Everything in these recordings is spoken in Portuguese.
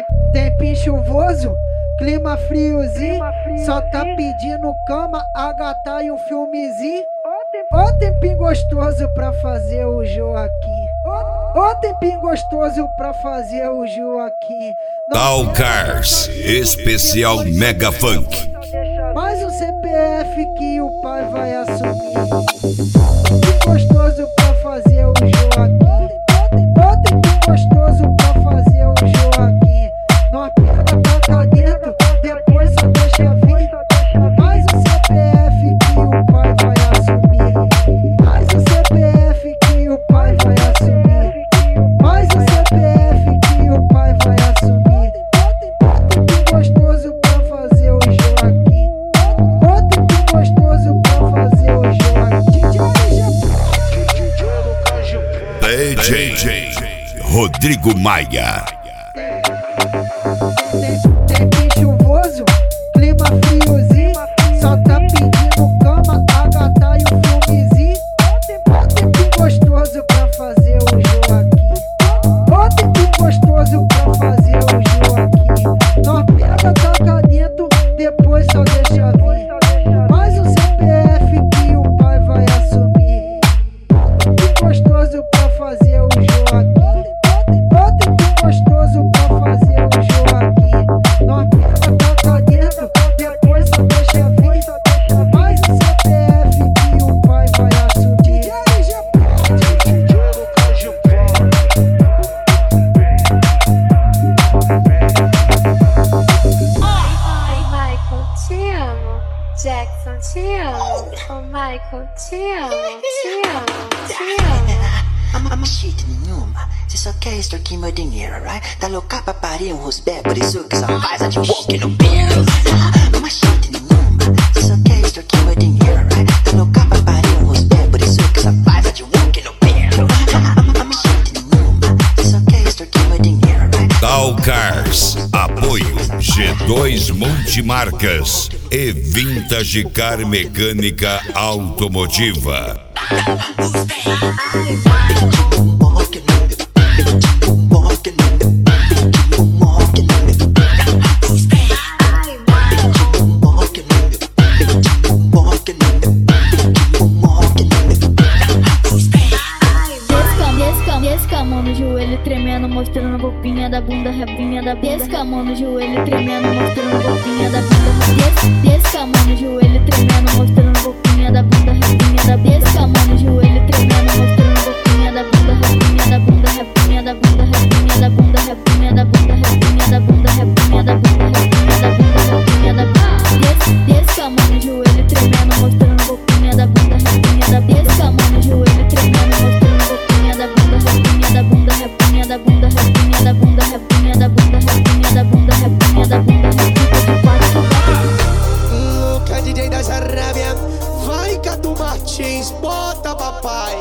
Tempinho chuvoso, clima friozinho, só tá pedindo cama, a gata e um filmezinho. Ó tempinho gostoso pra fazer o Joaquim. Ó tempinho gostoso pra fazer o Joaquim. Tal Cars, especial Mega Funk. Mais um CPF que o pai vai assumir. Que gostoso pra fazer o Joaquim. Ó tempinho gostoso pra fazer o Joaquim. Nós pega pra dentro, depois só deixa vir. Mais um CPF que o pai vai assumir. Mais um CPF que o pai vai assumir. Mais um CPF que o pai vai assumir. Tempinho gostoso pra fazer o Joaquim. Tempinho gostoso pra fazer o Joaquim. DJ Rodrigo Maia. Tempinho chuvoso, clima friozinho, só tá pedindo cama, a gata e um filmezinho. Tempinho gostoso pra fazer o Joaquim. Tempinho gostoso pra fazer o Joaquim. Nós pega, taca dentro, depois só deixa vir. Mais um CPF que o pai vai assumir. Tempinho gostoso pra fazer o Joaquim. Tempinho gostoso pra fazer o Joaquim. Nós pega, taca dentro, depois só deixa vir. Mais um CPF que o pai vai assumir. Oi, Michael, te amo. Jackson, te amo. Oh, Michael, te amo, te amo, te amo. I'm shit nenhuma, você só quer extorquir meu dinheiro, right? Tá louca pra parir um rosbé, por isso que só faz a de walk no beiro. I'm shit nenhuma, você só quer extorquir meu dinheiro, right? Tá louca pra parir um rosbé, por isso que só faz a de walk no beiro. I'm shit nenhuma, você só quer extorquir meu dinheiro, right? Tal Cars, apoio G2 Multimarcas e Vintage Car Mecânica Automotiva. Descamando no joelho tremendo, mostrando a bobinha da bunda, repinha da bunda. Descamando no joelho tremendo, mostrando a bobinha da bunda. Descamando no joelho tremendo, mostrando a bobinha da bunda, repinha da bunda. Descamando no joelho tremendo, mostrando a bobinha da bunda, repinha da bunda, repinha da bunda, repinha da bunda, repinha da bunda, repinha da bunda, repinha da bunda, repinha da bunda, repinha da bunda. Descamando no joelho tremendo, mostrando a bobinha da bunda, repinha da bunda. Descamando no joelho tremendo, mostrando a bobinha da bunda, repinha da bunda, repinha da bunda, repinha da bunda, repinha da bunda, repinha da bunda, repinha da bunda, Louca DJ das Arábia, vai Catu Martins, bota papai.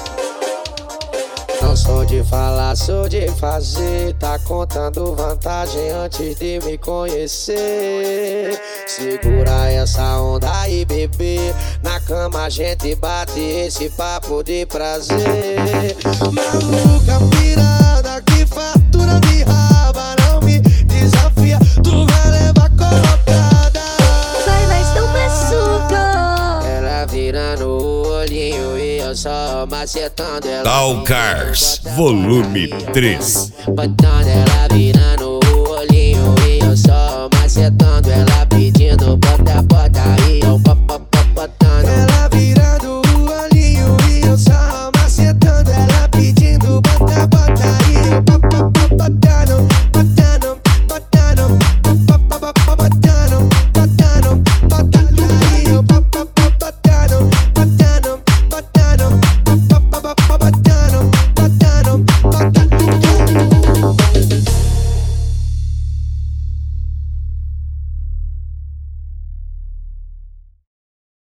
Não sou de falar, sou de fazer. Tá contando vantagem antes de me conhecer. Segura essa onda aí, bebê. Na cama a gente bate esse papo de prazer. Maluca pirada que fatura me raba. Não me desafia, tu vai levar colocada. vai, mas não machuca. Ela virando o olhinho e eu só macetando ela. Tal Cars, volume 3. Botando ela virando o olhinho e eu só macetando ela pedindo bota, bota aí, eu